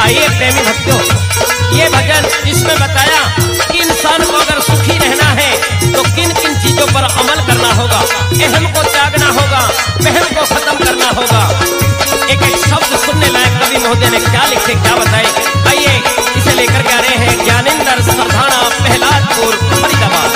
आइए प्रेमी भक्तों, ये भजन इसमें बताया कि इंसान को अगर सुखी रहना है तो किन किन चीजों पर अमल करना होगा। अहम को त्यागना होगा, वहम को खत्म करना होगा। एक एक शब्द सुनने लायक कवि महोदय ने क्या लिखे, क्या बताए, आइए इसे लेकर के आ रहे हैं ज्ञानेंद्र सरधाना, प्रहलादपुर, फरीदाबाद।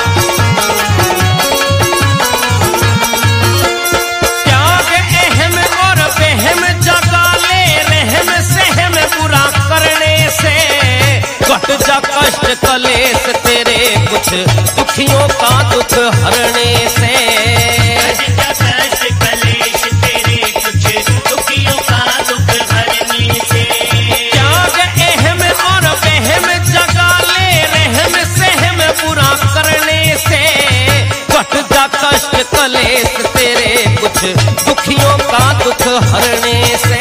त्याग अहम और वहम जगा ले, रहम सहम बुरा करने से कट जा कष्ट कलेश तेरे, कुछ दुखियों का दुख हरने से। त्याग अहम और वहम जगा ले, रहम सहम बुरा करने से कट जा कष्ट कलेश तेरे, कुछ दुखियों का दुख हरने से।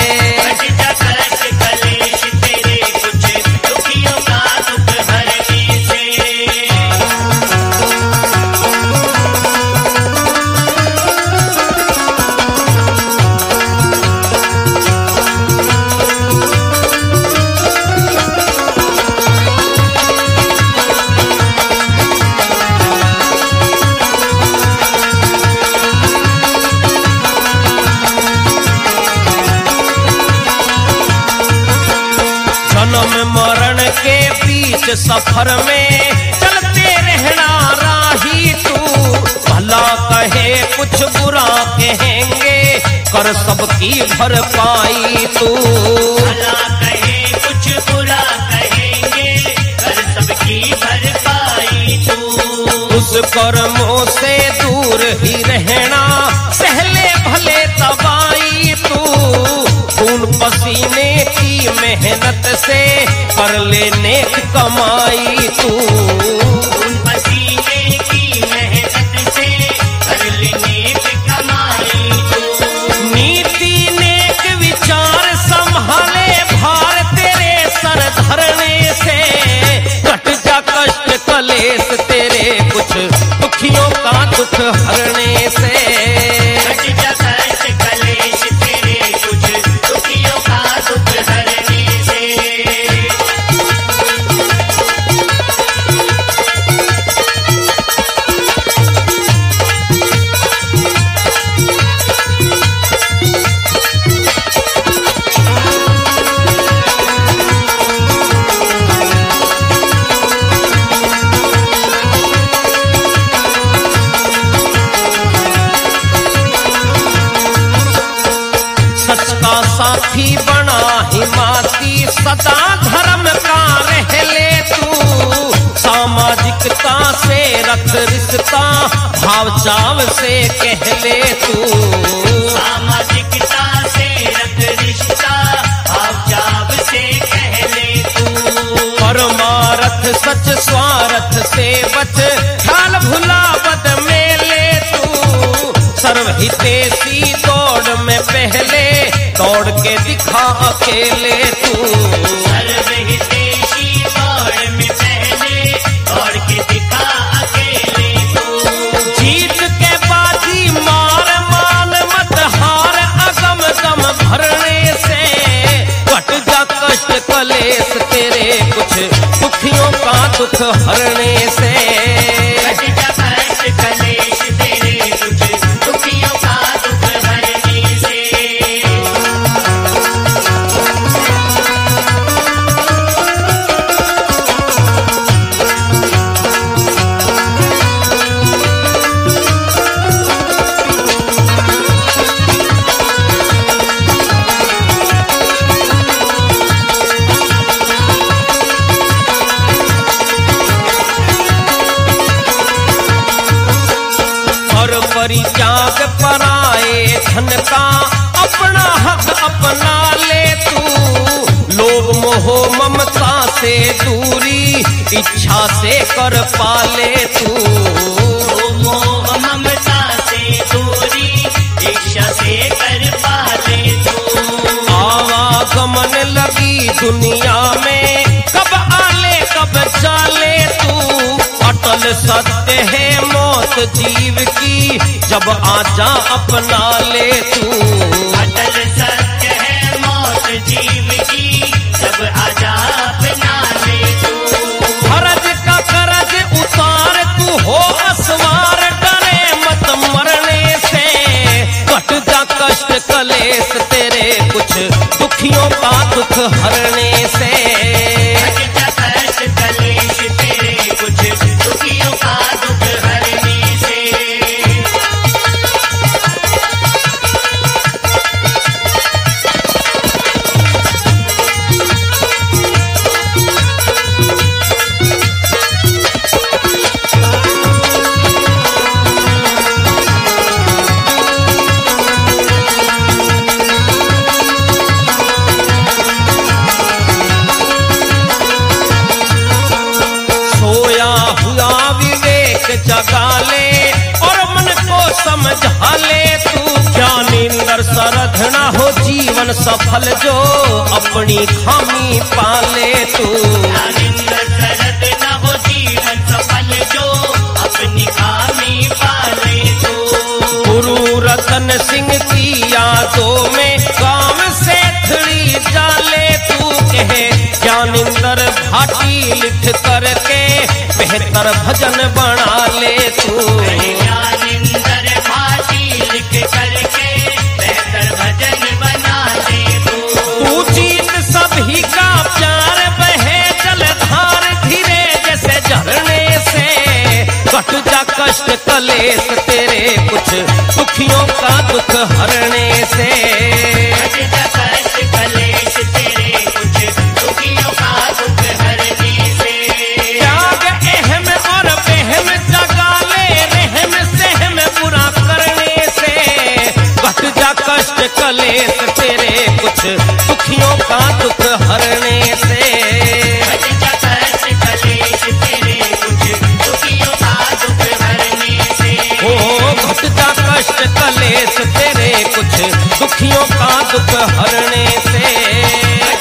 जन्म मरण के बीच सफर में चलते रहना राही तू, भला कहे कुछ बुरा कहेंगे कर सबकी भरपाई तू। भला कहे कुछ बुरा कहेंगे कर सबकी भरपाई तू। उस कर्मों से दूर ही रहना सहले भले तबाई तू, खून पसीने की मेहनत से कर ले नेक कमाई तू। खून पसीने की मेहनत से कर ले नेक कमाई तू। नीति नेक विचार संभाले भार तेरे सर धरने से, कट जा कष्ट कलेश तेरे, कुछ दुखियों का दुख हरने से। साथी बना हिमाती सदा धर्म का रह ले तू, सामाजिकता से रख रिश्ता भाव चाव से कह ले तू। सामाजिकता से रख रिश्ता भाव चाव से कह ले तू। परमारथ सच स्वार्थ से बच, ख्याल भुला बद में ले तू, सर्वहितेशी दौड़ में पहले दौड़ के दिखा अकेले तू। सर्वहितेशी दौड़ में पहले दौड़ के दिखा अकेले तू। जीत के बाजी मार मान मत हार, अगम दम भरने से कट जा कष्ट कलेश तेरे, कुछ दुखियों का दुख हरने से। कलेश तेरे कुछ दुखियों का दुख हरने से। परित्याग पराए धन का अपना हक अपना ले तू, लोभ मोह ममता से दूरी इच्छा से कर पाले तू। लोभ मोह ममता से दूरी इच्छा से कर पाले तू। आवागमन लगी दुनिया में कब आले कब जाले तू, अटल सत्य है मौत जीव की जब आजा अपना ले तू। अटल सत्य है मौत जीव की जब तेरे कुछ दुखियों का दुख हरने से। कष्ट कलेश तेरे कुछ दुखियों का दुख हरने से। जगा ले और मन को समझा ले तू, क्या नींदर सरध ना हो जीवन सफल जो अपनी खामी पाले तू। नींदर सरध ना हो जीवन सफल जो अपनी खामी पाले तू। गुरु रतन सिंह की यादों में काम से थड़ी जाले तू, कहे ज्ञानिंदर भाटी लिख करके बेहतर भजन बना ले तू। ज्ञानिंदर भाटी लिख करके बेहतर भजन बना ले तू। जीत सभी का प्यार बहे जलधार धीरे जैसे झरने से, कट जा कष्ट कलेश तेरे कुछ दुखियों का दुख हरने से। कष्ट कलेश तेरे कुछ दुखियों का दुख हरने से। त्याग अहम और बेहम जगा ले रहम सहम बुरा करने से, कट जा कष्ट कलेश तेरे कुछ दुखियों का दुख हरने से। कष्ट कलेश तेरे कुछ दुखियों का दुख हरने से। ओ घट जा कष्ट कलेश तेरे कुछ दुखियों का दुख हरने से।